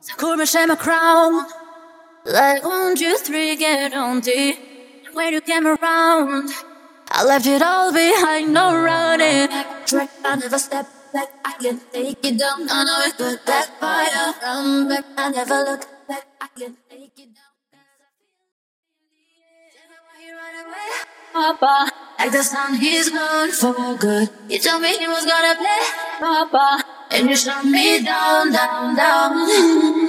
Could me share my crown. Like 1, 2, 3, get on D. When you came around, I left it all behind, no running. Track, I never step back, I can take it down. I know it could backfire. Run back, I never look back, I can take it down. Papa, like the sun, he's gone for good. He told me he was gonna play Papa, and you shut me down, down, down.